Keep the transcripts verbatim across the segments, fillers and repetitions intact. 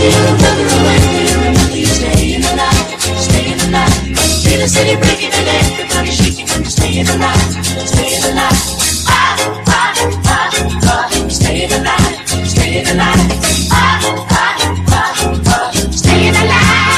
little further away. Remember, you stay in the light, stay in the light. Feel the city breaking and everybody shaking when you stay in the light, stay in the light. Ah, ah, ah, ah. Stay in the light, stay in the light. Ah, ah, ah, ah. Stay in the light.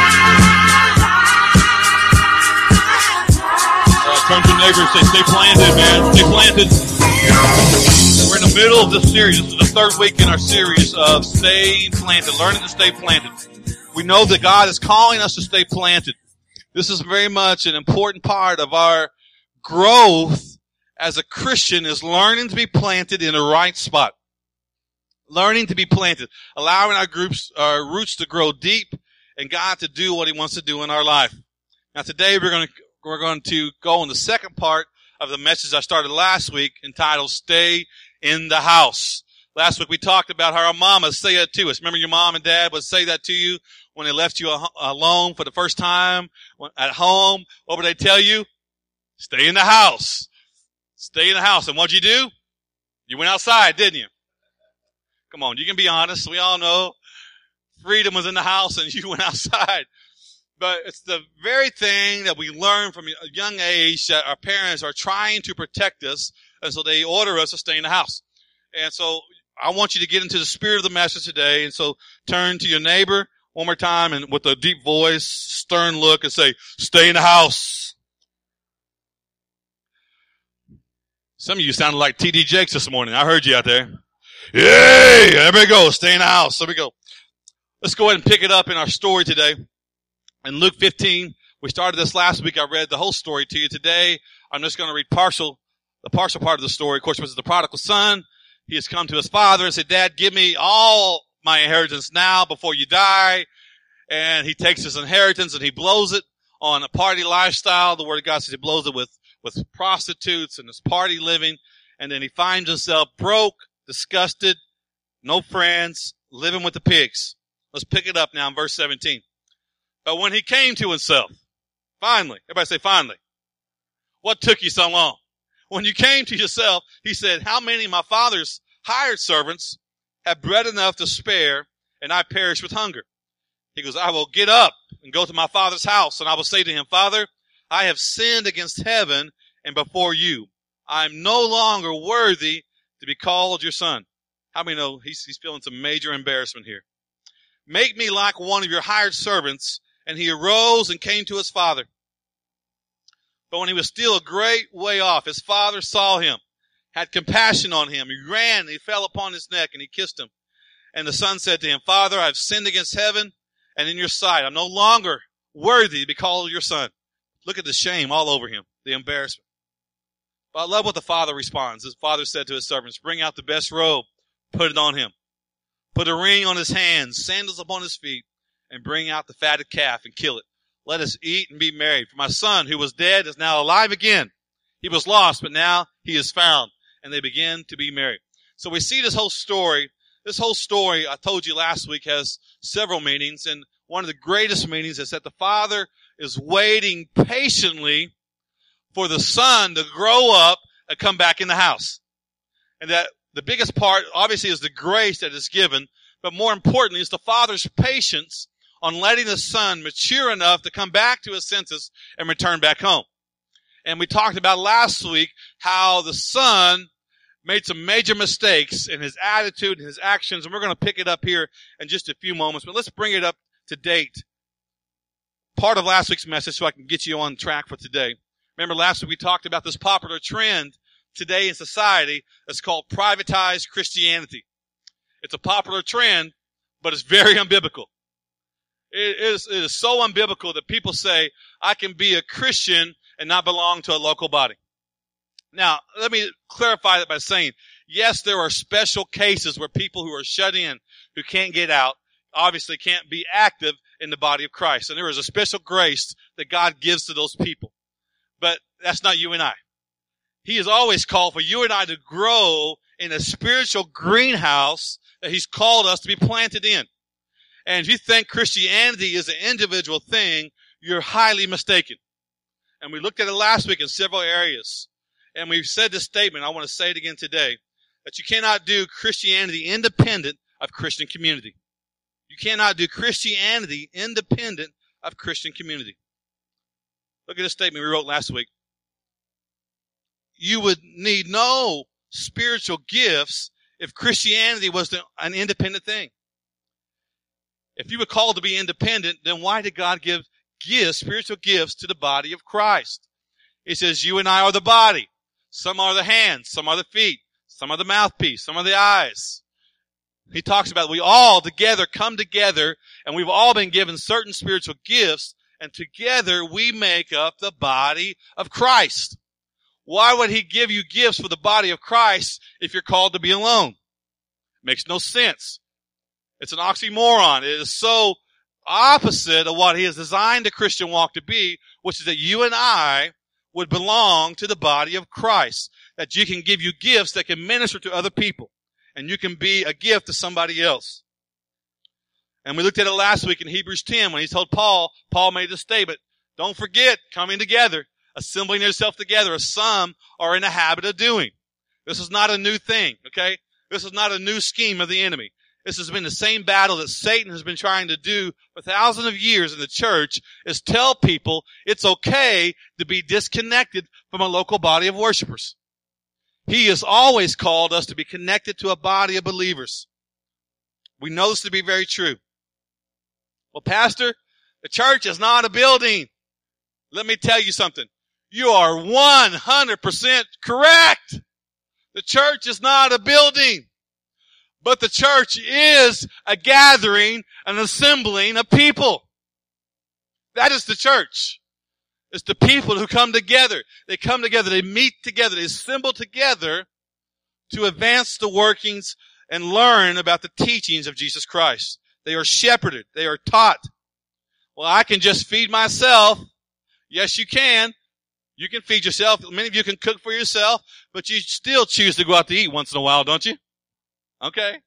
Uh, turn to your neighbor and say, stay planted, man. Stay planted. We're in the middle of this series. This is the third week in our series of staying planted, learning to stay planted. We know that God is calling us to stay planted. This is very much an important part of our growth as a Christian, is learning to be planted in the right spot. Learning to be planted, allowing our groups, our roots to grow deep, and God to do what He wants to do in our life. Now today we're going to, we're going to go on the second part of the message I started last week, entitled Stay in the House. Last week we talked about how our mamas say that to us. Remember, your mom and dad would say that to you when they left you alone for the first time at home. What would they tell you? Stay in the house. Stay in the house. And what'd you do? You went outside, didn't you? Come on, you can be honest. We all know freedom was in the house and you went outside. But it's the very thing that we learn from a young age that our parents are trying to protect us, and so they order us to stay in the house. And so I want you to get into the spirit of the message today, and so turn to your neighbor one more time and with a deep voice, stern look, and say, stay in the house. Some of you sounded like T D Jakes this morning. I heard you out there. Yay! There we go. Stay in the house. There we go. Let's go ahead and pick it up in our story today. In Luke fifteen, we started this last week. I read the whole story to you. Today, I'm just going to read partial, the partial part of the story. Of course, it was the prodigal son. He has come to his father and said, Dad, give me all my inheritance now before you die. And he takes his inheritance and he blows it on a party lifestyle. The Word of God says he blows it with, with prostitutes and this party living. And then he finds himself broke, disgusted, no friends, living with the pigs. Let's pick it up now in verse seventeen. But when he came to himself, finally, everybody say finally. What took you so long? When you came to yourself, he said, how many of my father's hired servants have bread enough to spare, and I perish with hunger? He goes, I will get up and go to my father's house, and I will say to him, Father, I have sinned against heaven and before you. I am no longer worthy to be called your son. How many know he's, he's feeling some major embarrassment here? Make me like one of your hired servants. And he arose and came to his father. But when he was still a great way off, his father saw him, had compassion on him. He ran and he fell upon his neck and he kissed him. And the son said to him, Father, I have sinned against heaven and in your sight. I'm no longer worthy to be called your son. Look at the shame all over him, the embarrassment. But I love what the father responds. His father said to his servants, bring out the best robe, put it on him. Put a ring on his hands, sandals upon his feet, and bring out the fatted calf and kill it. Let us eat and be merry. For my son, who was dead, is now alive again. He was lost, but now he is found. And they begin to be merry. So we see this whole story. This whole story, I told you last week, has several meanings. And one of the greatest meanings is that the father is waiting patiently for the son to grow up and come back in the house. And that the biggest part, obviously, is the grace that is given. But more importantly, is the father's patience on letting the son mature enough to come back to his senses and return back home. And we talked about last week how the son made some major mistakes in his attitude and his actions, and we're going to pick it up here in just a few moments. But let's bring it up to date. Part of last week's message so I can get you on track for today. Remember last week we talked about this popular trend today in society that's called privatized Christianity. It's a popular trend, but it's very unbiblical. It is, it is so unbiblical that people say, I can be a Christian and not belong to a local body. Now, let me clarify that by saying, yes, there are special cases where people who are shut in, who can't get out, obviously can't be active in the body of Christ. And there is a special grace that God gives to those people. But that's not you and I. He has always called for you and I to grow in a spiritual greenhouse that He's called us to be planted in. And if you think Christianity is an individual thing, you're highly mistaken. And we looked at it last week in several areas. And we've said this statement, I want to say it again today, that you cannot do Christianity independent of Christian community. You You cannot do Christianity independent of Christian community. Look at this statement we wrote last week. You would need no spiritual gifts if Christianity was an independent thing. If you were called to be independent, then why did God give gifts, spiritual gifts, to the body of Christ? He says, you and I are the body. Some are the hands, some are the feet, some are the mouthpiece, some are the eyes. He talks about we all together come together, and we've all been given certain spiritual gifts, and together we make up the body of Christ. Why would he give you gifts for the body of Christ if you're called to be alone? Makes no sense. It's an oxymoron. It is so opposite of what he has designed the Christian walk to be, which is that you and I would belong to the body of Christ. That you can give you gifts that can minister to other people. And you can be a gift to somebody else. And we looked at it last week in Hebrews ten when he told Paul, Paul made the statement, don't forget coming together, assembling yourself together, as some are in the habit of doing. This is not a new thing, okay? This is not a new scheme of the enemy. This has been the same battle that Satan has been trying to do for thousands of years in the church, is tell people it's okay to be disconnected from a local body of worshipers. He has always called us to be connected to a body of believers. We know this to be very true. Well, Pastor, the church is not a building. Let me tell you something. You are one hundred percent correct. The church is not a building. But the church is a gathering, an assembling of people. That is the church. It's the people who come together. They come together, they meet together, they assemble together to advance the workings and learn about the teachings of Jesus Christ. They are shepherded. They are taught. Well, I can just feed myself. Yes, you can. You can feed yourself. Many of you can cook for yourself, but you still choose to go out to eat once in a while, don't you? Okay.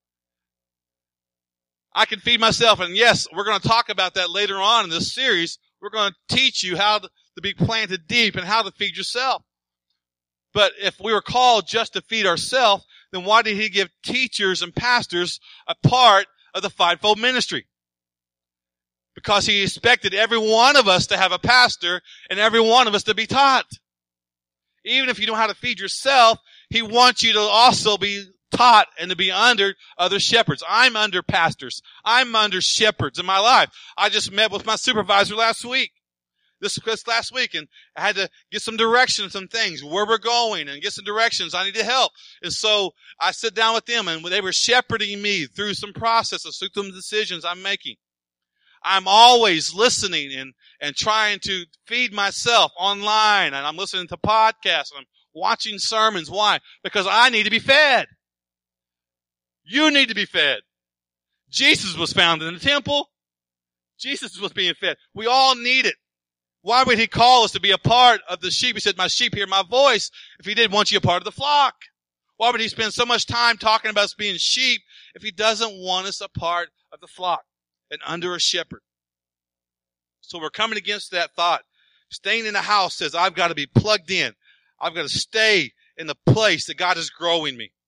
I can feed myself, and yes, we're going to talk about that later on in this series. We're going to teach you how to, to be planted deep and how to feed yourself. But if we were called just to feed ourselves, then why did he give teachers and pastors a part of the fivefold ministry? Because he expected every one of us to have a pastor and every one of us to be taught. Even if you know how to feed yourself, he wants you to also be taught and to be under other shepherds. I'm under pastors. I'm under shepherds in my life. I just met with my supervisor last week. This was last week, and I had to get some direction on some things, where we're going, and get some directions. I need to help. And so I sit down with them, and they were shepherding me through some processes, through some decisions I'm making. I'm always listening and, and trying to feed myself online, and I'm listening to podcasts, and I'm watching sermons. Why? Because I need to be fed. You need to be fed. Jesus was found in the temple. Jesus was being fed. We all need it. Why would he call us to be a part of the sheep? He said, my sheep hear my voice, if he didn't want you a part of the flock. Why would he spend so much time talking about us being sheep if he doesn't want us a part of the flock and under a shepherd? So we're coming against that thought. Staying in the house says, I've got to be plugged in. I've got to stay in the place that God is growing me.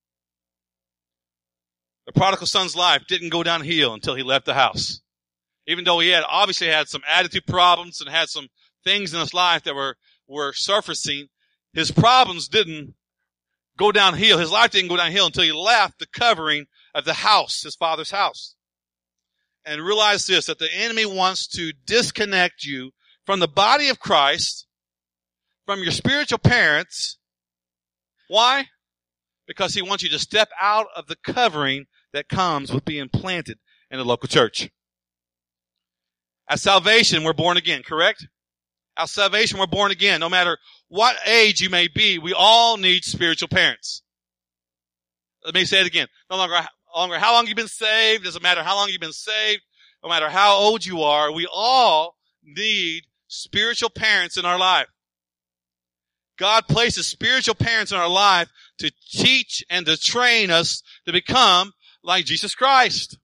The prodigal son's life didn't go downhill until he left the house. Even though he had obviously had some attitude problems and had some things in his life that were, were surfacing, his problems didn't go downhill. His life didn't go downhill until he left the covering of the house, his father's house. And realize this, that the enemy wants to disconnect you from the body of Christ, from your spiritual parents. Why? Because he wants you to step out of the covering that comes with being planted in the local church. At salvation, we're born again, correct? At salvation, we're born again. No matter what age you may be, we all need spiritual parents. Let me say it again. No longer, no longer how long you've been saved, doesn't matter how long you've been saved, no matter how old you are, we all need spiritual parents in our life. God places spiritual parents in our life to teach and to train us to become like Jesus Christ.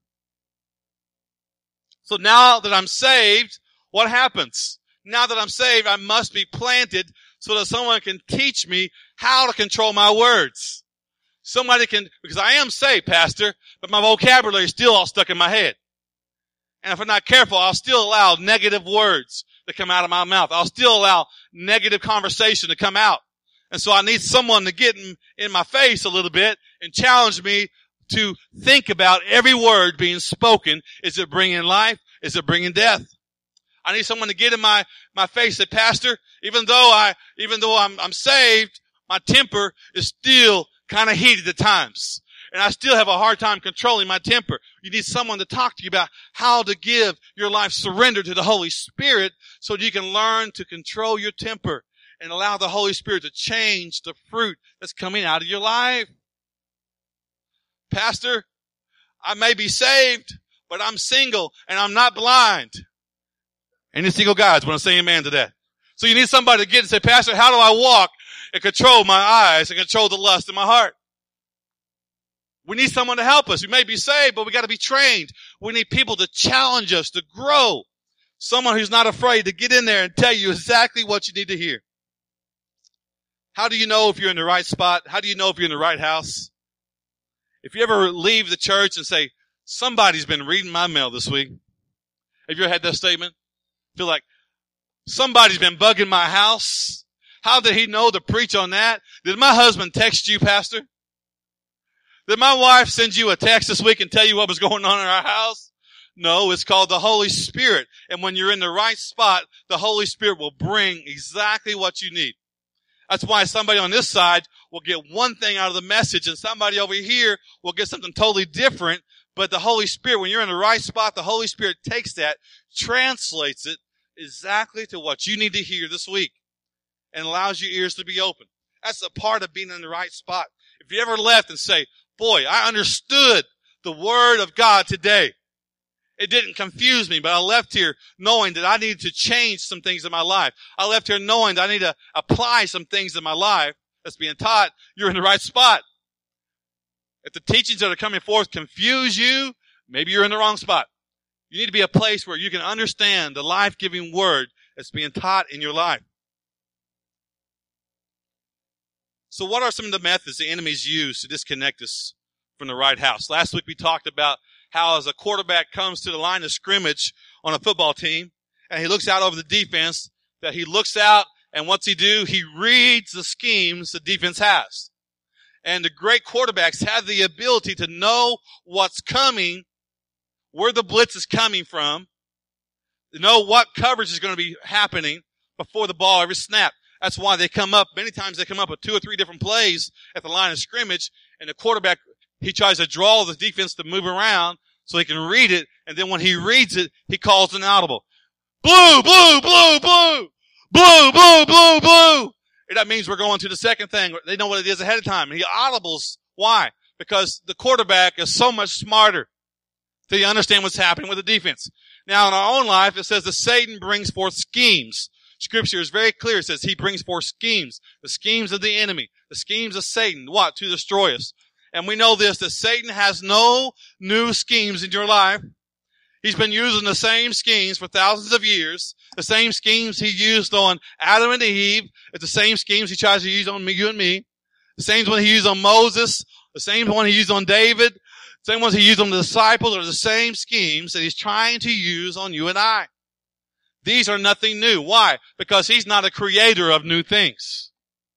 So now that I'm saved, what happens? Now that I'm saved, I must be planted so that someone can teach me how to control my words. Somebody can, because I am saved, Pastor, but my vocabulary is still all stuck in my head. And if I'm not careful, I'll still allow negative words to come out of my mouth. I'll still allow negative conversation to come out. And so I need someone to get in, in my face a little bit and challenge me to think about every word being spoken. Is it bringing life? Is it bringing death? I need someone to get in my, my face and say, Pastor, even though I, even though I'm, I'm saved, my temper is still kind of heated at times. And I still have a hard time controlling my temper. You need someone to talk to you about how to give your life surrender to the Holy Spirit so that you can learn to control your temper and allow the Holy Spirit to change the fruit that's coming out of your life. Pastor, I may be saved, but I'm single and I'm not blind. Any single guys want to say amen to that? So you need somebody to get and say, Pastor, how do I walk and control my eyes and control the lust in my heart? We need someone to help us. We may be saved, but we got to be trained. We need people to challenge us, to grow. Someone who's not afraid to get in there and tell you exactly what you need to hear. How do you know if you're in the right spot? How do you know if you're in the right house? If you ever leave the church and say, somebody's been reading my mail this week. Have you ever had that statement? Feel like somebody's been bugging my house. How did he know to preach on that? Did my husband text you, Pastor? Did my wife send you a text this week and tell you what was going on in our house? No, it's called the Holy Spirit. And when you're in the right spot, the Holy Spirit will bring exactly what you need. That's why somebody on this side will get one thing out of the message and somebody over here will get something totally different. But the Holy Spirit, when you're in the right spot, the Holy Spirit takes that, translates it exactly to what you need to hear this week and allows your ears to be open. That's a part of being in the right spot. If you ever left and say, boy, I understood the Word of God today. It didn't confuse me, but I left here knowing that I needed to change some things in my life. I left here knowing that I need to apply some things in my life that's being taught. You're in the right spot. If the teachings that are coming forth confuse you, maybe you're in the wrong spot. You need to be a place where you can understand the life-giving Word that's being taught in your life. So what are some of the methods the enemies use to disconnect us from the right house? Last week we talked about how as a quarterback comes to the line of scrimmage on a football team and he looks out over the defense, that he looks out and what's he do? He reads the schemes the defense has. And the great quarterbacks have the ability to know what's coming, where the blitz is coming from, to know what coverage is going to be happening before the ball every snap. That's why they come up, many times they come up with two or three different plays at the line of scrimmage, and the quarterback, he tries to draw the defense to move around so he can read it, and then when he reads it, he calls an audible. Blue, blue, blue, blue, blue, blue, blue, blue. And that means we're going to the second thing. They know what it is ahead of time. And he audibles. Why? Because the quarterback is so much smarter to understand what's happening with the defense. Now, in our own life, it says that Satan brings forth schemes. Scripture is very clear. It says he brings forth schemes. The schemes of the enemy. The schemes of Satan. What? To destroy us. And we know this, that Satan has no new schemes in your life. He's been using the same schemes for thousands of years. The same schemes he used on Adam and Eve. It's the same schemes he tries to use on me, you and me. The same one he used on Moses. The same one he used on David. The same ones he used on the disciples are the same schemes that he's trying to use on you and I. These are nothing new. Why? Because he's not a creator of new things.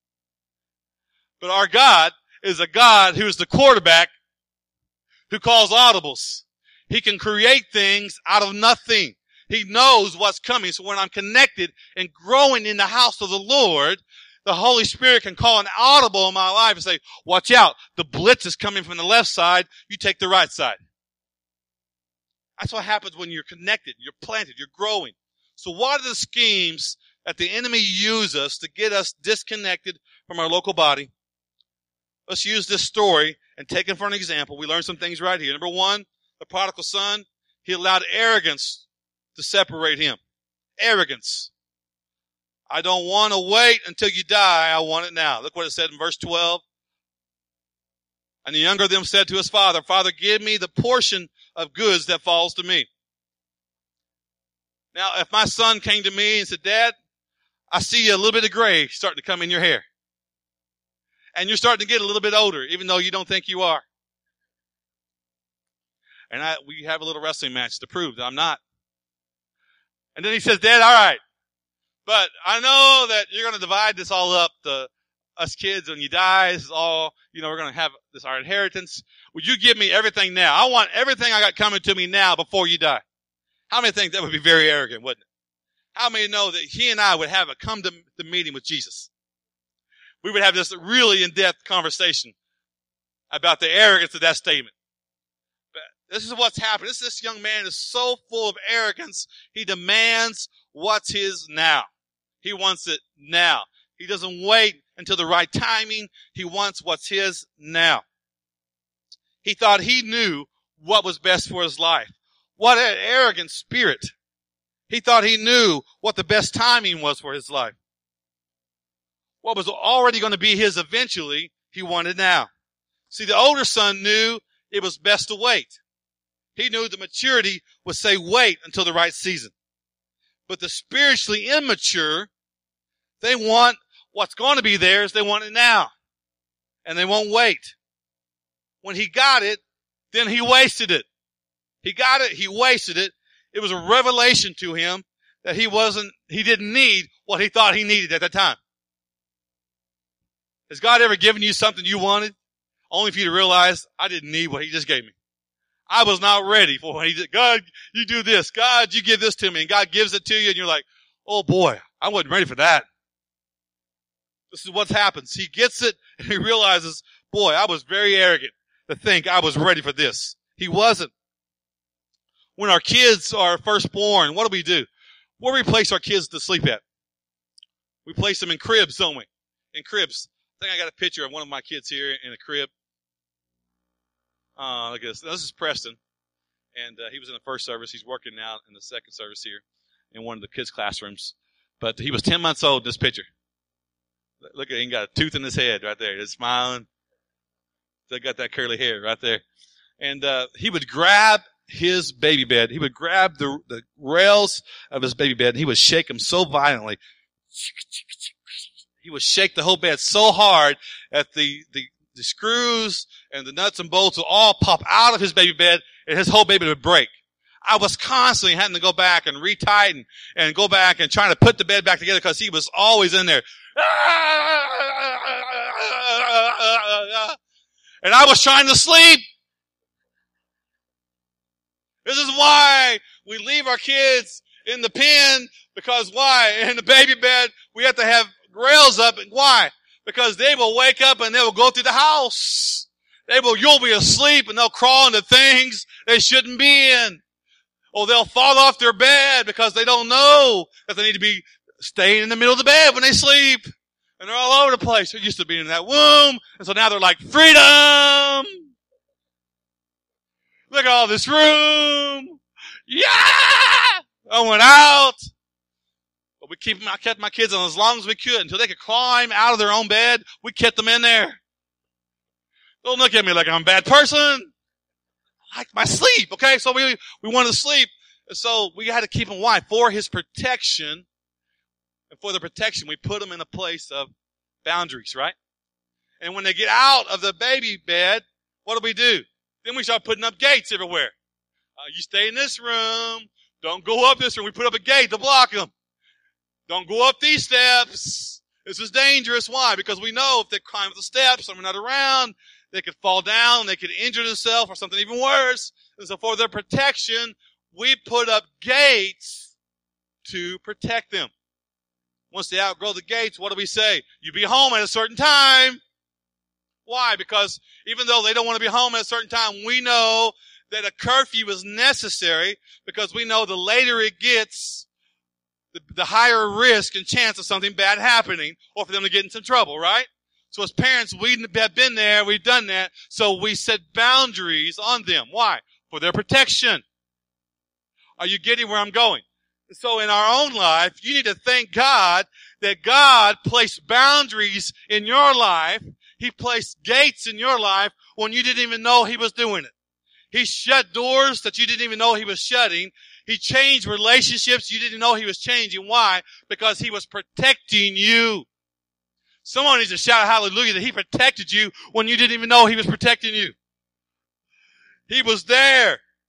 But our God is a God who is the quarterback who calls audibles. He can create things out of nothing. He knows what's coming. So when I'm connected and growing in the house of the Lord, the Holy Spirit can call an audible in my life and say, watch out. The blitz is coming from the left side. You take the right side. That's what happens when you're connected, you're planted, you're growing. So what are the schemes that the enemy uses to get us disconnected from our local body? Let's use this story and take it for an example. We learned some things right here. Number one, the prodigal son, he allowed arrogance to separate him. Arrogance. I don't want to wait until you die. I want it now. Look what it said in verse twelve. And the younger of them said to his father, Father, give me the portion of goods that falls to me. Now, if my son came to me and said, Dad, I see a little bit of gray starting to come in your hair. And you're starting to get a little bit older, even though you don't think you are. And I, we have a little wrestling match to prove that I'm not. And then he says, Dad, all right, but I know that you're going to divide this all up, the us kids, when you die, this is all, you know, we're going to have this, our inheritance. Would you give me everything now? I want everything I got coming to me now before you die. How many think that would be very arrogant, wouldn't it? How many know that he and I would have a come to the meeting with Jesus? We would have this really in-depth conversation about the arrogance of that statement. But this is what's happened. This, this young man is so full of arrogance, he demands what's his now. He wants it now. He doesn't wait until the right timing. He wants what's his now. He thought he knew what was best for his life. What an arrogant spirit. He thought he knew what the best timing was for his life. What was already going to be his eventually, he wanted now. See, the older son knew it was best to wait. He knew the maturity would say wait until the right season. But the spiritually immature, they want what's going to be theirs, they want it now. And they won't wait. When he got it, then he wasted it. He got it, he wasted it. It was a revelation to him that he wasn't, he didn't need what he thought he needed at that time. Has God ever given you something you wanted? Only for you to realize, I didn't need what he just gave me. I was not ready for what he did. God, you do this. God, you give this to me. And God gives it to you and you're like, oh boy, I wasn't ready for that. This is what happens. He gets it and he realizes, boy, I was very arrogant to think I was ready for this. He wasn't. When our kids are first born, what do we do? Where do we place our kids to sleep at? We place them in cribs, don't we? In cribs. I think I got a picture of one of my kids here in a crib. Uh, look at this. This is Preston. And uh, he was in the first service. He's working now in the second service here in one of the kids' classrooms. But he was ten months old in this picture. Look at him. He got a tooth in his head right there. He's smiling. Still got that curly hair right there. And uh, he would grab his baby bed. He would grab the, the rails of his baby bed and he would shake them so violently. He would shake the whole bed so hard that the, the, the screws and the nuts and bolts would all pop out of his baby bed and his whole baby would break. I was constantly having to go back and retighten and go back and trying to put the bed back together because he was always in there. And I was trying to sleep. This is why we leave our kids in the pen, because why? In the baby bed, we have to have rails up. Why? Because they will wake up and they will go through the house. They will, you'll be asleep and they'll crawl into things they shouldn't be in. Or they'll fall off their bed because they don't know that they need to be staying in the middle of the bed when they sleep. And they're all over the place. They're used to being in that womb. And so now they're like, freedom! Look at all this room. Yeah! I went out. But we keep them, I kept my kids on as long as we could until they could climb out of their own bed. We kept them in there. Don't look at me like I'm a bad person. I like my sleep, okay? So we, we wanted to sleep. So we had to keep them why? For his protection. And for the protection, we put them in a place of boundaries, right? And when they get out of the baby bed, what do we do? Then we start putting up gates everywhere. Uh, you stay in this room. Don't go up this room. We put up a gate to block them. Don't go up these steps. This is dangerous. Why? Because we know if they climb up the steps and we're not around, they could fall down, they could injure themselves or something even worse. And so for their protection, we put up gates to protect them. Once they outgrow the gates, what do we say? You be home at a certain time. Why? Because even though they don't want to be home at a certain time, we know that a curfew is necessary because we know the later it gets, the, the higher risk and chance of something bad happening or for them to get in some trouble, right? So as parents, we have been there, we've done that, so we set boundaries on them. Why? For their protection. Are you getting where I'm going? So in our own life, you need to thank God that God placed boundaries in your life. He placed gates in your life when you didn't even know He was doing it. He shut doors that you didn't even know He was shutting. He changed relationships you didn't know He was changing. Why? Because He was protecting you. Someone needs to shout hallelujah that He protected you when you didn't even know He was protecting you. He was there.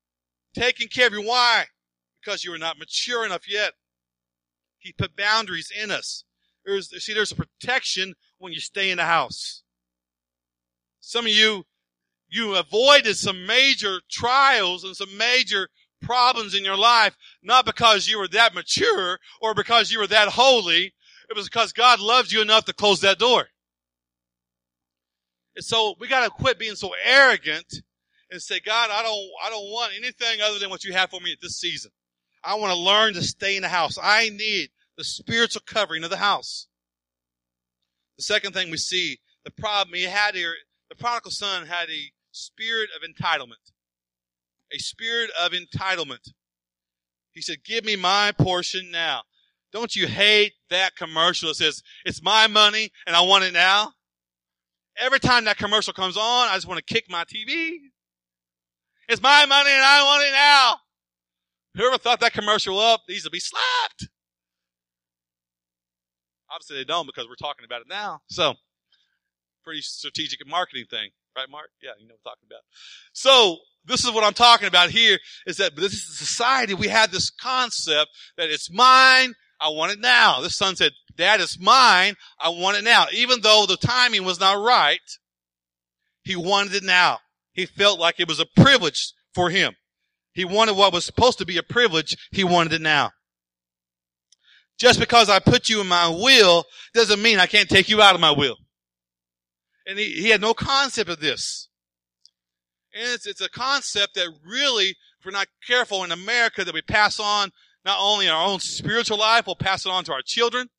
taking care of you. Why? Because you are not mature enough yet. He put boundaries in us. There's, see, there's a protection when you stay in the house. Some of you, you avoided some major trials and some major problems in your life, not because you were that mature or because you were that holy. It was because God loved you enough to close that door. And so we got to quit being so arrogant and say, God, I don't, I don't want anything other than what you have for me at this season. I want to learn to stay in the house. I need the spiritual covering of the house. The second thing we see, the problem he had here, the prodigal son had a spirit of entitlement. A spirit of entitlement. He said, give me my portion now. Don't you hate that commercial that says, it's my money and I want it now? Every time that commercial comes on, I just want to kick my T V. It's my money and I want it now. Whoever thought that commercial up needs to be slapped. Obviously they don't because we're talking about it now. So, pretty strategic marketing thing. Right, Mark? Yeah, you know what I'm talking about. So, this is what I'm talking about here, is that this is society. We have this concept that it's mine, I want it now. This son said, Dad, it's mine, I want it now. Even though the timing was not right, he wanted it now. He felt like it was a privilege for him. He wanted what was supposed to be a privilege, he wanted it now. Just because I put you in my will doesn't mean I can't take you out of my will. And he, he had no concept of this. And it's, it's a concept that really, if we're not careful in America, that we pass on not only in our own spiritual life, we'll pass it on to our children.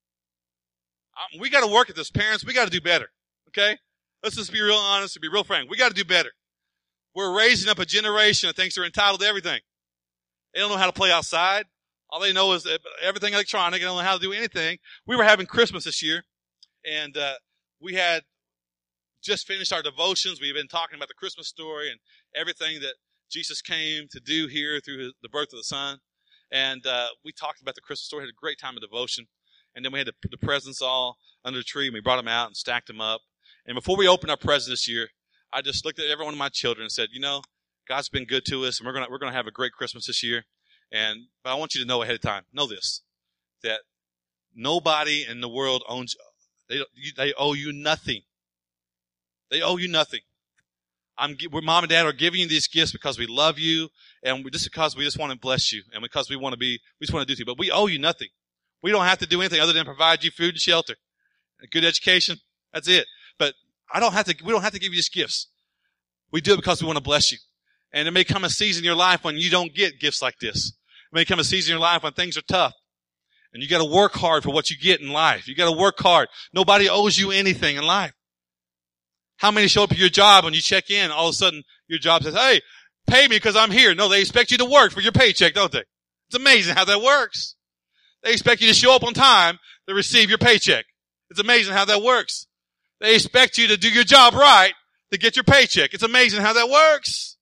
Um, we got to work at this, parents. We got to do better. Okay? Let's just be real honest and be real frank. We got to do better. We're raising up a generation that thinks they're entitled to everything. They don't know how to play outside. All they know is everything electronic. They don't know how to do anything. We were having Christmas this year, and uh, we had just finished our devotions. We've been talking about the Christmas story and everything that Jesus came to do here through his, the birth of the Son. And uh, we talked about the Christmas story, had a great time of devotion. And then we had the, the presents all under the tree, and we brought them out and stacked them up. And before we opened our presents this year, I just looked at every one of my children and said, you know, God's been good to us, and we're going we're gonna have a great Christmas this year. And but I want you to know ahead of time, know this, that nobody in the world owns you. They, they owe you nothing. They owe you nothing. I'm, we're, Mom and Dad are giving you these gifts because we love you, and we, just because we just want to bless you, and because we want to be, we just want to do things. But we owe you nothing. We don't have to do anything other than provide you food and shelter, a good education. That's it. But I don't have to. We don't have to give you these gifts. We do it because we want to bless you. And there may come a season in your life when you don't get gifts like this. There may come a season in your life when things are tough, and you got to work hard for what you get in life. You got to work hard. Nobody owes you anything in life. How many show up at your job when you check in, all of a sudden your job says, hey, pay me because I'm here. No, they expect you to work for your paycheck, don't they? It's amazing how that works. They expect you to show up on time to receive your paycheck. It's amazing how that works. They expect you to do your job right to get your paycheck. It's amazing how that works.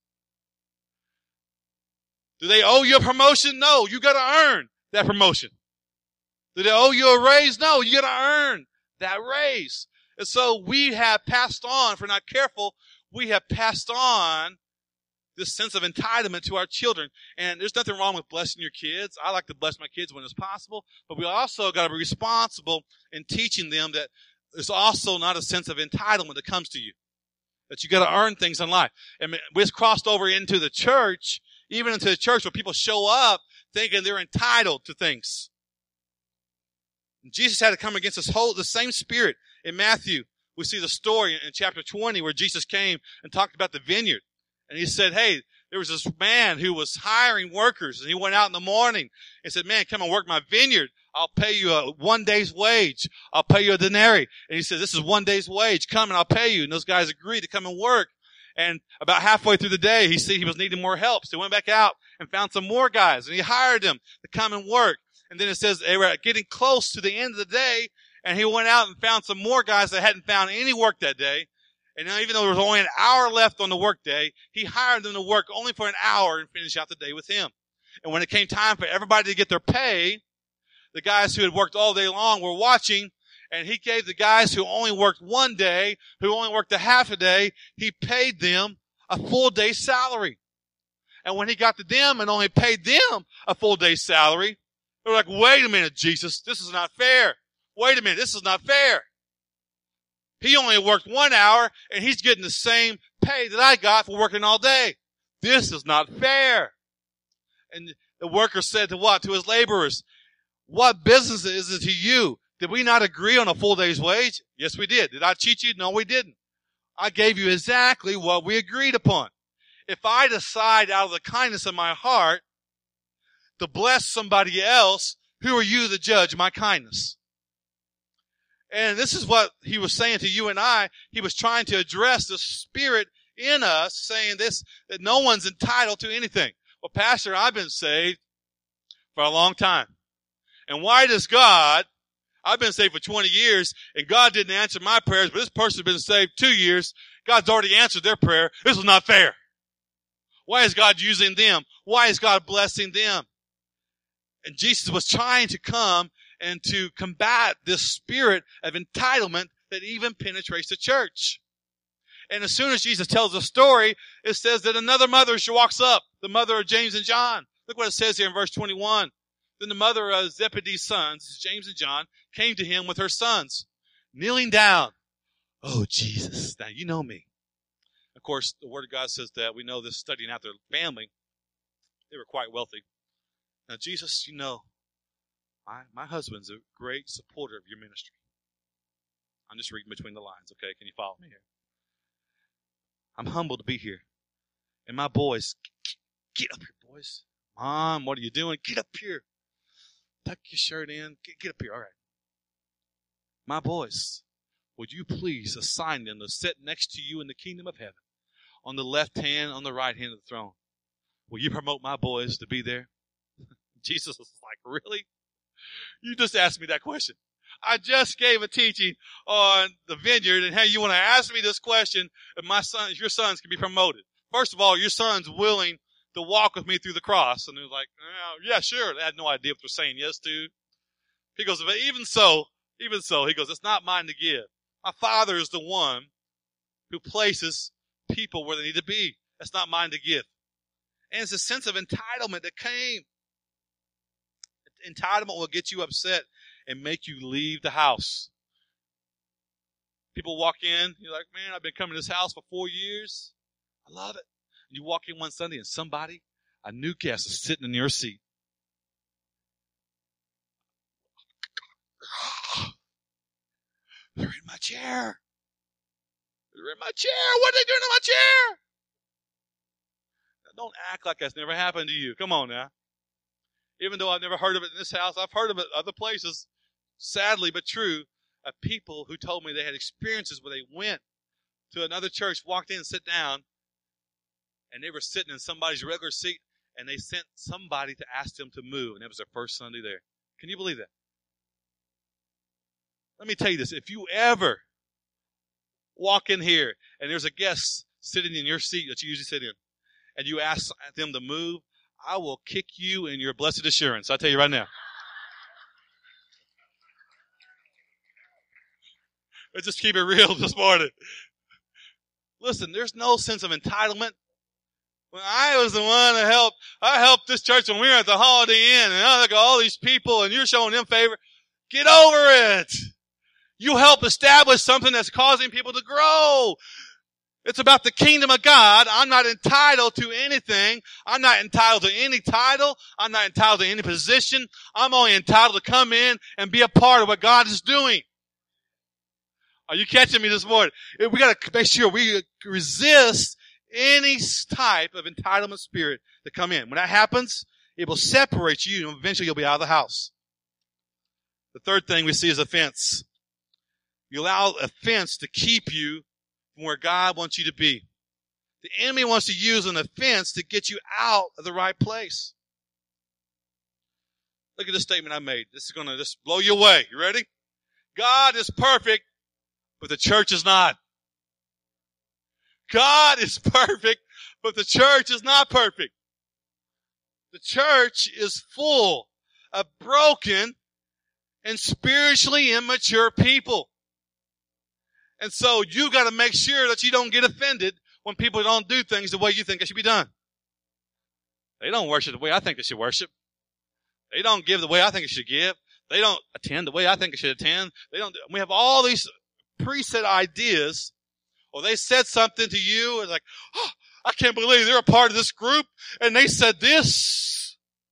Do they owe you a promotion? No, you got to earn that promotion. Do they owe you a raise? No, you got to earn that raise. And so we have passed on, if we're not careful, we have passed on this sense of entitlement to our children. And there's nothing wrong with blessing your kids. I like to bless my kids when it's possible. But we also got to be responsible in teaching them that there's also not a sense of entitlement that comes to you. That you got to earn things in life. And we've crossed over into the church, even into the church where people show up thinking they're entitled to things. And Jesus had to come against this whole, the same spirit. In Matthew, we see the story in chapter twenty where Jesus came and talked about the vineyard. And he said, hey, there was this man who was hiring workers, and he went out in the morning and said, man, come and work my vineyard. I'll pay you a one day's wage. I'll pay you a denarii. And he said, this is one day's wage. Come and I'll pay you. And those guys agreed to come and work. And about halfway through the day, he see he was needing more help. So he went back out and found some more guys, and he hired them to come and work. And then it says they were getting close to the end of the day, and he went out and found some more guys that hadn't found any work that day. And even though there was only an hour left on the work day, he hired them to work only for an hour and finish out the day with him. And when it came time for everybody to get their pay, the guys who had worked all day long were watching, and he gave the guys who only worked one day, who only worked a half a day, he paid them a full day's salary. And when he got to them and only paid them a full day's salary, they were like, wait a minute, Jesus, this is not fair. Wait a minute, this is not fair. He only worked one hour and he's getting the same pay that I got for working all day. This is not fair. And the worker said to what? To his laborers, what business is it to you? Did we not agree on a full day's wage? Yes, we did. Did I cheat you? No, we didn't. I gave you exactly what we agreed upon. If I decide out of the kindness of my heart to bless somebody else, who are you to judge my kindness? And this is what he was saying to you and I. He was trying to address the spirit in us, saying this, that no one's entitled to anything. Well, Pastor, I've been saved for a long time. And why does God, I've been saved for twenty years, and God didn't answer my prayers, but this person's been saved two years. God's already answered their prayer. This is not fair. Why is God using them? Why is God blessing them? And Jesus was trying to come and to combat this spirit of entitlement that even penetrates the church. And as soon as Jesus tells the story, it says that another mother walks up, the mother of James and John. Look what it says here in verse twenty-one. Then the mother of Zebedee's sons, James and John, came to him with her sons, kneeling down. Oh, Jesus, now you know me. Of course, the Word of God says that we know this studying out their family. They were quite wealthy. Now, Jesus, you know, my, my husband's a great supporter of your ministry. I'm just reading between the lines, okay? Can you follow me here? I'm humbled to be here. And my boys, get up here, boys. Mom, what are you doing? Get up here. Tuck your shirt in. Get, get up here. All right. My boys, would you please assign them to sit next to you in the kingdom of heaven, on the left hand, on the right hand of the throne? Will you promote my boys to be there? Jesus was like, really? You just asked me that question. I just gave a teaching on the vineyard, and hey, you want to ask me this question if my sons, your sons can be promoted. First of all, your son's willing to walk with me through the cross. And they're like, oh, yeah, sure. They had no idea what they're saying yes to. He goes, but even so, even so, he goes, it's not mine to give. My Father is the one who places people where they need to be. That's not mine to give. And it's a sense of entitlement that came. Entitlement will get you upset and make you leave the house. People walk in, you're like, man, I've been coming to this house for four years. I love it. And you walk in one Sunday and somebody, a new guest, is sitting in your seat. They're in my chair. They're in my chair. What are they doing in my chair? Now, don't act like that's never happened to you. Come on now. Even though I've never heard of it in this house, I've heard of it other places, sadly but true, of people who told me they had experiences where they went to another church, walked in and sat down, and they were sitting in somebody's regular seat, and they sent somebody to ask them to move, and it was their first Sunday there. Can you believe that? Let me tell you this. If you ever walk in here, and there's a guest sitting in your seat that you usually sit in, and you ask them to move, I will kick you in your blessed assurance. I'll tell you right now. Let's just keep it real this morning. Listen, there's no sense of entitlement. When I was the one that helped, I helped this church when we were at the Holiday Inn, and I look at all these people, and you're showing them favor. Get over it. You help establish something that's causing people to grow. It's about the kingdom of God. I'm not entitled to anything. I'm not entitled to any title. I'm not entitled to any position. I'm only entitled to come in and be a part of what God is doing. Are you catching me this morning? We got to make sure we resist any type of entitlement spirit to come in. When that happens, it will separate you, and eventually you'll be out of the house. The third thing we see is offense. You allow offense to keep you from where God wants you to be. The enemy wants to use an offense to get you out of the right place. Look at this statement I made. This is going to just blow you away. You ready? God is perfect, but the church is not. God is perfect, but the church is not perfect. The church is full of broken and spiritually immature people. And so you got to make sure that you don't get offended when people don't do things the way you think it should be done. They don't worship the way I think they should worship. They don't give the way I think they should give. They don't attend the way I think they should attend. They don't. We have all these preset ideas, or they said something to you, and like, oh, I can't believe they're a part of this group, and they said this.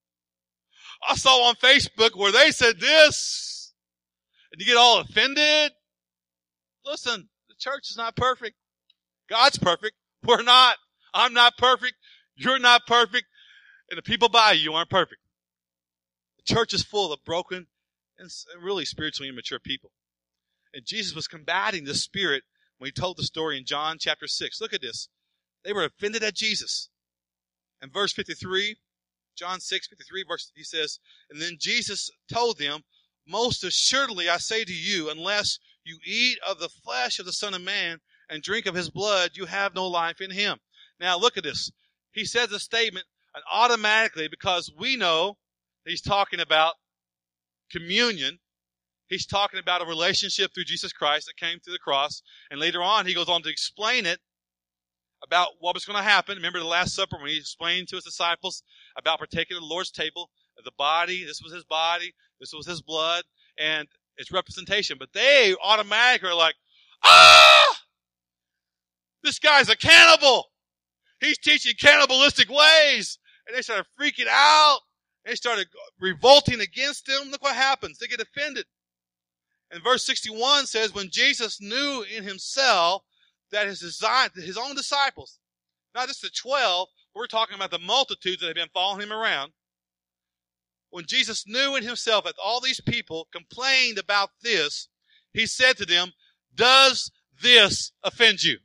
I saw on Facebook where they said this, and you get all offended. Listen, the church is not perfect. God's perfect. We're not. I'm not perfect. You're not perfect. And the people by you aren't perfect. The church is full of broken and really spiritually immature people. And Jesus was combating this spirit when he told the story in John chapter six. Look at this. They were offended at Jesus. In verse fifty-three, John six, fifty-three, verse, he says, and then Jesus told them, most assuredly I say to you, unless you eat of the flesh of the Son of Man and drink of his blood, you have no life in him. Now look at this. He says a statement, and automatically, because we know that he's talking about communion, he's talking about a relationship through Jesus Christ that came through the cross. And later on, he goes on to explain it about what was going to happen. Remember the Last Supper when he explained to his disciples about partaking of the Lord's table, the body, this was his body, this was his blood, and its representation. But they automatically are like, ah! This guy's a cannibal! He's teaching cannibalistic ways! And they started freaking out. They started revolting against him. Look what happens. They get offended. And verse sixty-one says, when Jesus knew in himself that his, design, his own disciples, not just the twelve, we're talking about the multitudes that had been following him around. When Jesus knew in himself that all these people complained about this, he said to them, does this offend you?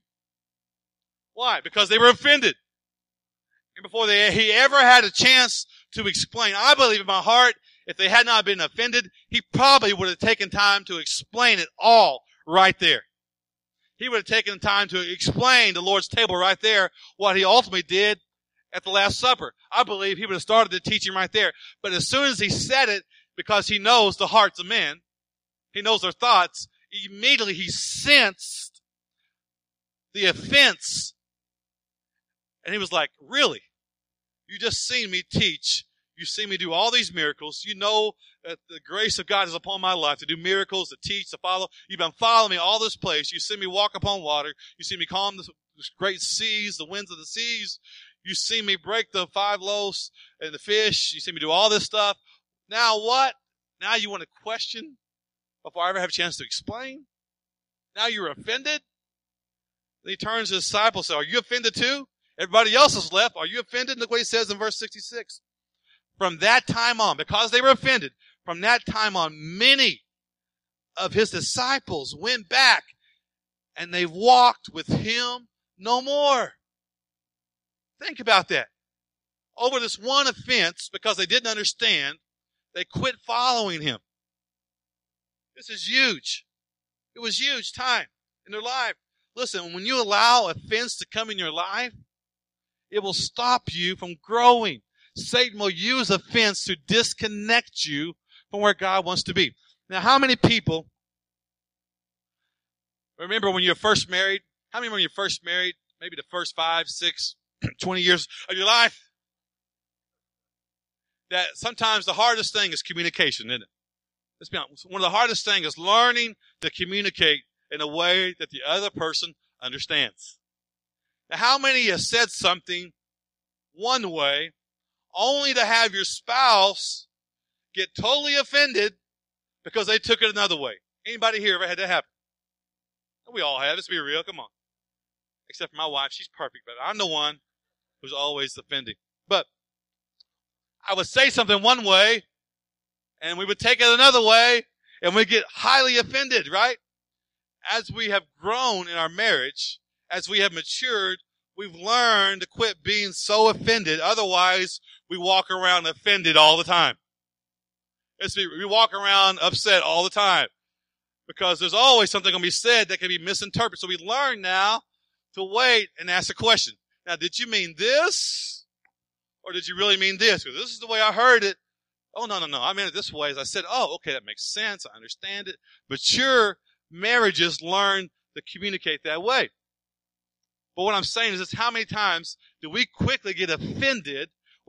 Why? Because they were offended. And before they, he ever had a chance to explain, I believe in my heart, if they had not been offended, he probably would have taken time to explain it all right there. He would have taken time to explain the Lord's table right there, what he ultimately did at the Last Supper. I believe he would have started the teaching right there. But as soon as he said it, because he knows the hearts of men, he knows their thoughts, immediately he sensed the offense. And he was like, really? You just seen me teach. You see me do all these miracles. You know that the grace of God is upon my life to do miracles, to teach, to follow. You've been following me all this place. You see me walk upon water. You see me calm the great seas, the winds of the seas. You see me break the five loaves and the fish. You see me do all this stuff. Now what? Now you want to question before I ever have a chance to explain? Now you're offended? Then he turns to his disciples and says, are you offended too? Everybody else is left. Are you offended? Look what he says in verse sixty-six. From that time on, because they were offended, from that time on, many of his disciples went back and they walked with him no more. Think about that. Over this one offense, because they didn't understand, they quit following him. This is huge. It was huge time in their life. Listen, when you allow offense to come in your life, it will stop you from growing. Satan will use offense to disconnect you from where God wants to be. Now, how many people remember when you were first married? How many when you were first married? Maybe the first five, six, twenty years of your life? That sometimes the hardest thing is communication, isn't it? Let's be honest. One of the hardest things is learning to communicate in a way that the other person understands. Now, how many have said something one way only to have your spouse get totally offended because they took it another way? Anybody here ever had that happen? We all have. Let's be real. Come on. Except for my wife. She's perfect, but I'm the one who's always offending. But I would say something one way, and we would take it another way, and we'd get highly offended, right? As we have grown in our marriage, as we have matured, we've learned to quit being so offended. Otherwise, we walk around offended all the time. It's, we walk around upset all the time because there's always something going to be said that can be misinterpreted. So we learn now to wait and ask a question. Now, did you mean this? Or did you really mean this? Because this is the way I heard it. Oh, no, no, no. I meant it this way. As I said, oh, okay, that makes sense. I understand it. Mature marriages learn to communicate that way. But what I'm saying is this, how many times do we quickly get offended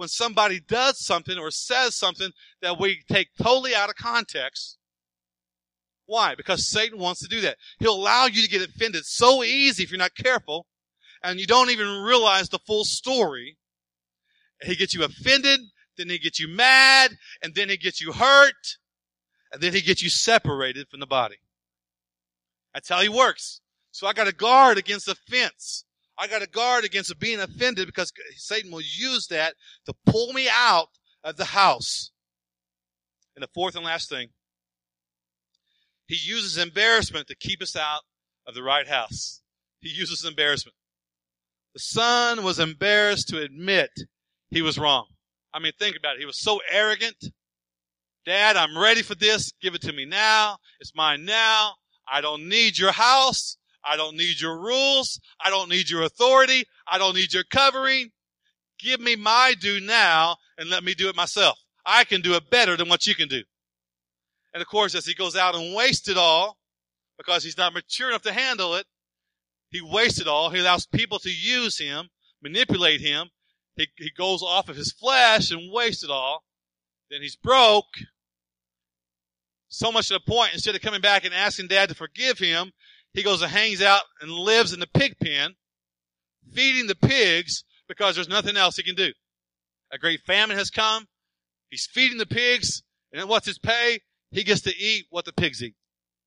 when somebody does something or says something that we take totally out of context. Why? Because Satan wants to do that. He'll allow you to get offended so easy if you're not careful, and you don't even realize the full story. He gets you offended, then he gets you mad, and then he gets you hurt, and then he gets you separated from the body. That's how he works. So I got to guard against offense. I got to guard against being offended because Satan will use that to pull me out of the house. And the fourth and last thing, he uses embarrassment to keep us out of the right house. He uses embarrassment. The son was embarrassed to admit he was wrong. I mean, think about it. He was so arrogant. Dad, I'm ready for this. Give it to me now. It's mine now. I don't need your house. I don't need your rules. I don't need your authority. I don't need your covering. Give me my due now and let me do it myself. I can do it better than what you can do. And of course, as he goes out and wastes it all, because he's not mature enough to handle it, he wastes it all. He allows people to use him, manipulate him. He, he goes off of his flesh and wastes it all. Then he's broke. So much to the point, instead of coming back and asking Dad to forgive him, he goes and hangs out and lives in the pig pen, feeding the pigs because there's nothing else he can do. A great famine has come. He's feeding the pigs, and then what's his pay? He gets to eat what the pigs eat.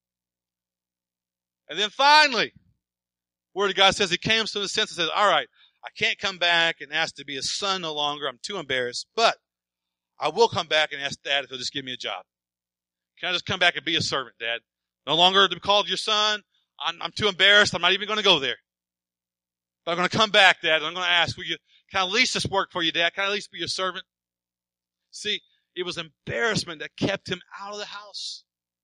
And then finally, Word of God says he came to the sense and says, all right, I can't come back and ask to be a son no longer. I'm too embarrassed. But I will come back and ask Dad if he'll just give me a job. Can I just come back and be a servant, Dad? No longer to be called your son. I'm, I'm too embarrassed. I'm not even going to go there. But I'm going to come back, Dad, and I'm going to ask, will you, can I at least just work for you, Dad? Can I at least be your servant? See, it was embarrassment that kept him out of the house.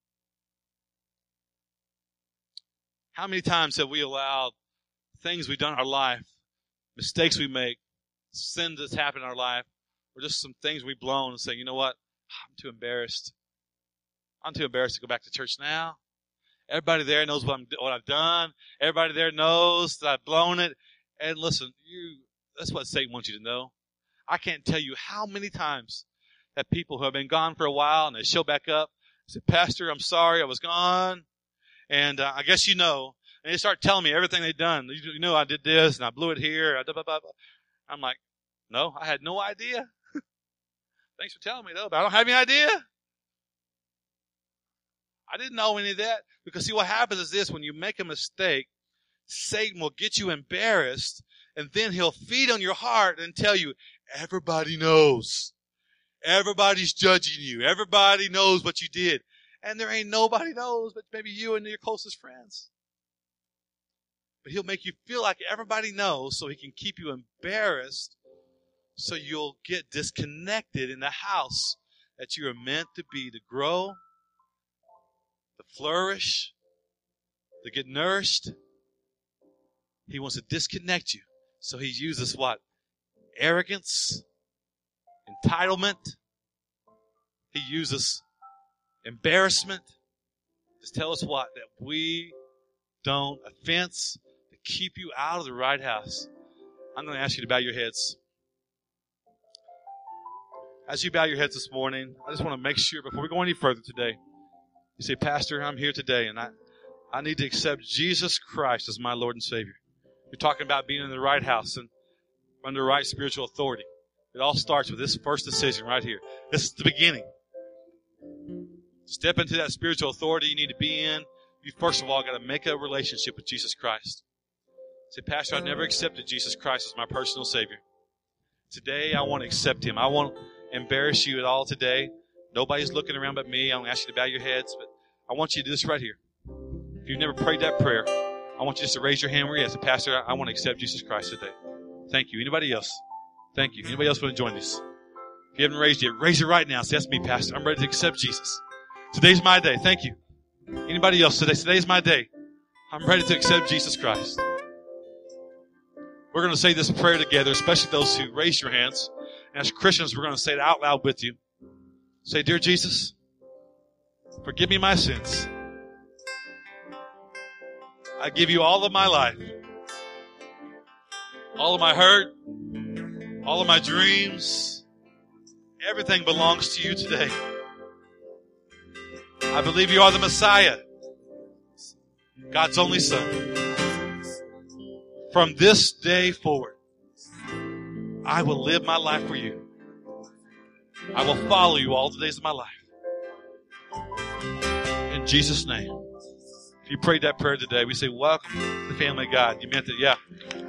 How many times have we allowed things we've done in our life, mistakes we make, sins that's happened in our life, or just some things we've blown and say, you know what? I'm too embarrassed. I'm too embarrassed to go back to church now. Everybody there knows what, I'm, what I've done. Everybody there knows that I've blown it. And listen, you, that's what Satan wants you to know. I can't tell you how many times that people who have been gone for a while and they show back up, say, Pastor, I'm sorry I was gone. And uh, I guess you know. And they start telling me everything they've done. You know, I did this and I blew it here. I blah, blah, blah, blah. I'm like, no, I had no idea. Thanks for telling me, though, but I don't have any idea. I didn't know any of that. Because, see, what happens is this. When you make a mistake, Satan will get you embarrassed, and then he'll feed on your heart and tell you, everybody knows. Everybody's judging you. Everybody knows what you did. And there ain't nobody knows but maybe you and your closest friends. But he'll make you feel like everybody knows so he can keep you embarrassed so you'll get disconnected in the house that you are meant to be, to grow, to flourish, to get nourished. He wants to disconnect you. So he uses what? Arrogance, entitlement. He uses embarrassment to tell us what? That we don't offense, to keep you out of the right house. I'm going to ask you to bow your heads. As you bow your heads this morning, I just want to make sure before we go any further today, you say, Pastor, I'm here today and I, I need to accept Jesus Christ as my Lord and Savior. You're talking about being in the right house and under the right spiritual authority. It all starts with this first decision right here. This is the beginning. Step into that spiritual authority you need to be in. You first of all got to make a relationship with Jesus Christ. Say, Pastor, I've never accepted Jesus Christ as my personal Savior. Today, I want to accept Him. I won't embarrass you at all today. Nobody's looking around but me. I don't ask you to bow your heads, but I want you to do this right here. If you've never prayed that prayer, I want you just to raise your hand where you are. Say, Pastor, I want to accept Jesus Christ today. Thank you. Anybody else? Thank you. Anybody else want to join this? If you haven't raised it, raise it right now. Say, that's me, Pastor. I'm ready to accept Jesus. Today's my day. Thank you. Anybody else today? Today's my day. I'm ready to accept Jesus Christ. We're going to say this prayer together, especially those who raise your hands. And as Christians, we're going to say it out loud with you. Say, Dear Jesus, forgive me my sins. I give you all of my life, all of my hurt, all of my dreams, Everything belongs to you today. I believe you are the Messiah, God's only Son. From this day forward, I will live my life for you. I will follow you all the days of my life. In Jesus' name. If you prayed that prayer today, we say, welcome to the family of God. You meant it, yeah.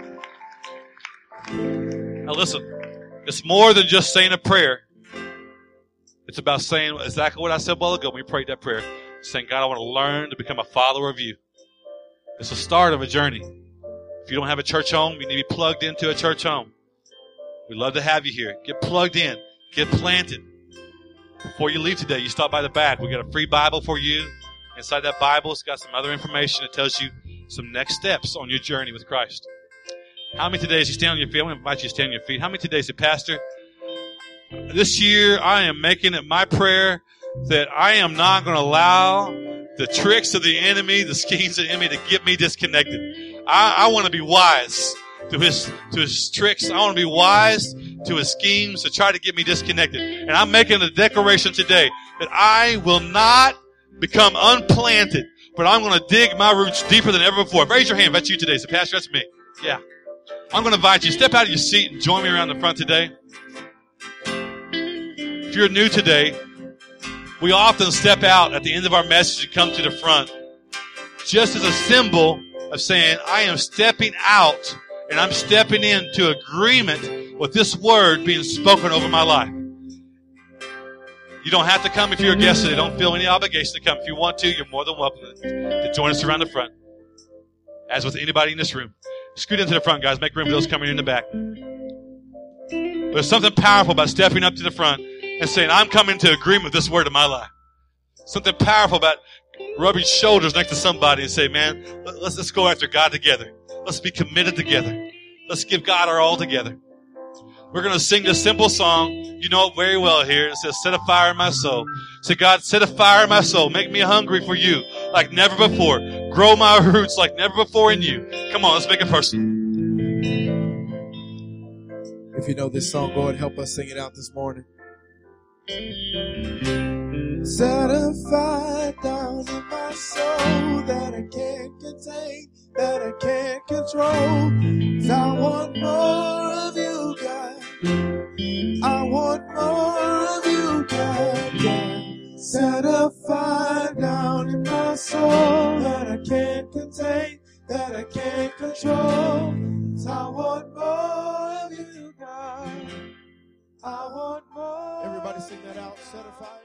Now listen, it's more than just saying a prayer. It's about saying exactly what I said a while ago when we prayed that prayer. Saying, God, I want to learn to become a follower of you. It's the start of a journey. If you don't have a church home, you need to be plugged into a church home. We'd love to have you here. Get plugged in. Get planted. Before you leave today, you stop by the back. We got a free Bible for you. Inside that Bible, it's got some other information that tells you some next steps on your journey with Christ. How many today, as you stand on your feet, I'm going to invite you to stand on your feet. How many today say, Pastor, this year I am making it my prayer that I am not going to allow the tricks of the enemy, the schemes of the enemy to get me disconnected. I, I want to be wise to his to his tricks. I want to be wise to his schemes to try to get me disconnected. And I'm making a declaration today that I will not become unplanted, but I'm going to dig my roots deeper than ever before. Raise your hand. That's you today. So, Pastor, that's me. Yeah. I'm going to invite you. Step out of your seat and join me around the front today. If you're new today, we often step out at the end of our message and come to the front just as a symbol of saying, I am stepping out and I'm stepping into agreement with this word being spoken over my life. You don't have to come if you're a guest today. Don't feel any obligation to come. If you want to, you're more than welcome to join us around the front. As with anybody in this room. Scoot into the front, guys. Make room for those coming in the back. There's something powerful about stepping up to the front and saying, I'm coming to agreement with this word in my life. Something powerful about rubbing shoulders next to somebody and say, man, let's, let's go after God together. Let's be committed together. Let's give God our all together. We're going to sing this simple song. You know it very well here. It says, set a fire in my soul. Say, God, set a fire in my soul. Make me hungry for you like never before. Grow my roots like never before in you. Come on, let's make it personal. If you know this song, go ahead and help us sing it out this morning. Set a fire down in my soul that I can't contain, that I can't control. 'Cause I want more of you, God. I want more of you, God. Yeah. Set a fire down in my soul that I can't contain, that I can't control. 'Cause I want more of you, God. I want more. Everybody sing that out. Set a fire.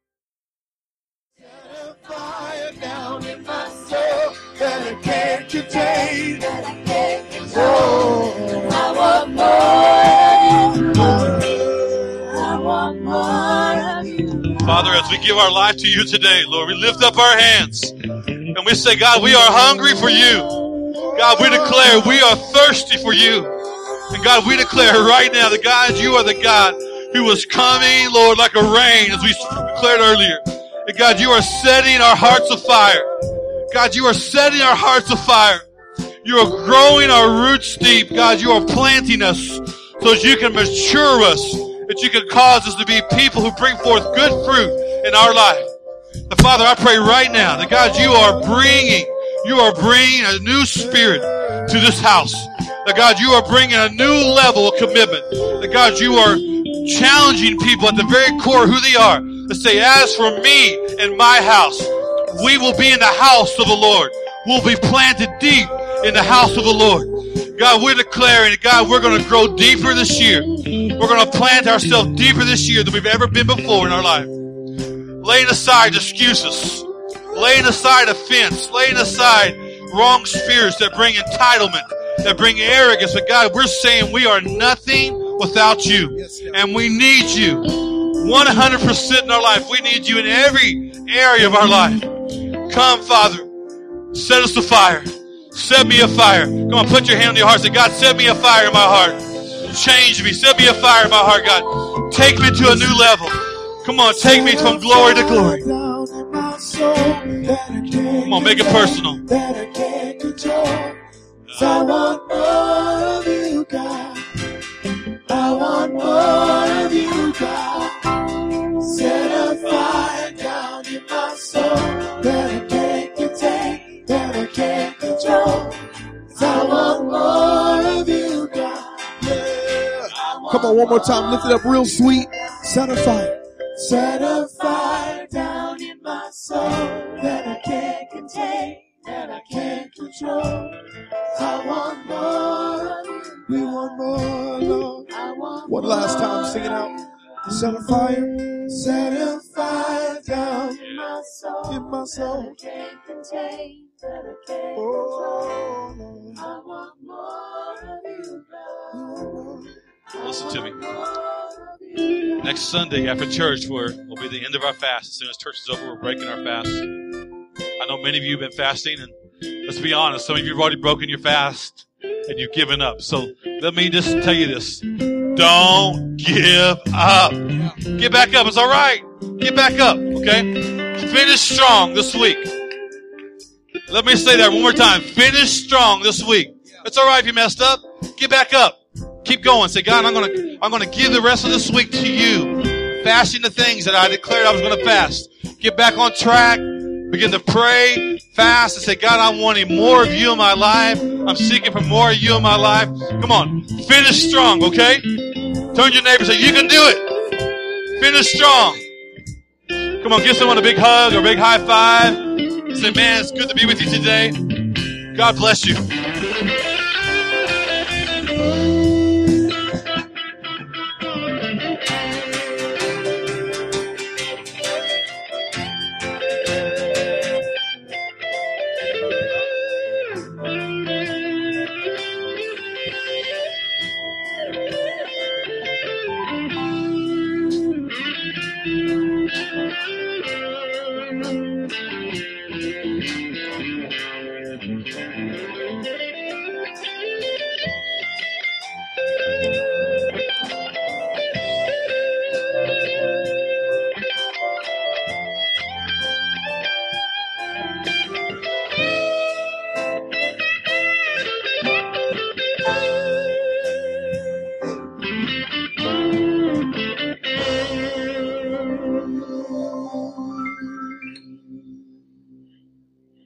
Set a fire down in my soul that I can't contain, that I can't control. I want more of you. I want more of you. Father, as we give our life to you today, Lord, we lift up our hands and we say, God, we are hungry for you. God, we declare we are thirsty for you. And God, we declare right now that God, you are the God who was coming, Lord, like a rain, as we declared earlier. And God, you are setting our hearts afire. God, you are setting our hearts afire. You are growing our roots deep. God, you are planting us so that you can mature us, that you can cause us to be people who bring forth good fruit in our life. And Father, I pray right now that God, you are bringing, you are bringing a new spirit to this house. That God, you are bringing a new level of commitment. That God, you are challenging people at the very core of who they are to say, as for me and my house, we will be in the house of the Lord. We'll be planted deep in the house of the Lord. God, we're declaring, God, we're going to grow deeper this year. We're going to plant ourselves deeper this year than we've ever been before in our life. Laying aside excuses. Laying aside offense. Laying aside wrong spirits that bring entitlement, that bring arrogance. But God, we're saying we are nothing without you. And we need you one hundred percent in our life. We need you in every area of our life. Come, Father. Set us afire. Set me afire. Come on, put your hand on your heart. Say, God, set me afire in my heart. Change me. Set me afire in my heart, God. Take me to a new level. Come on, take me from glory to glory. Come on, make it personal. I want more of you, God. I want more of you, God. on, one more time. Lift it up real sweet. Set a fire. Set a fire down in my soul that I can't contain, that I can't control. I want more of you. We want more, Lord. I want One last time, sing it out. Set a fire, set a fire down in my soul, in my soul. That I can't contain, that I can't oh, control. I want more of you, Lord. Listen to me. Next Sunday after church will be the end of our fast. As soon as church is over, we're breaking our fast. I know many of you have been fasting, and let's be honest, some of you have already broken your fast and you've given up. So let me just tell you this. Don't give up. Get back up. It's all right. Get back up, okay? Finish strong this week. Let me say that one more time. Finish strong this week. It's all right if you messed up. Get back up. Keep going. Say, God, I'm going to I'm going to give the rest of this week to you. Fasting the things that I declared I was going to fast. Get back on track. Begin to pray, fast, and say, God, I'm wanting more of you in my life. I'm seeking for more of you in my life. Come on. Finish strong, okay? Turn your neighbor and say, you can do it. Finish strong. Come on, give someone a big hug or a big high five. Say, man, it's good to be with you today. God bless you.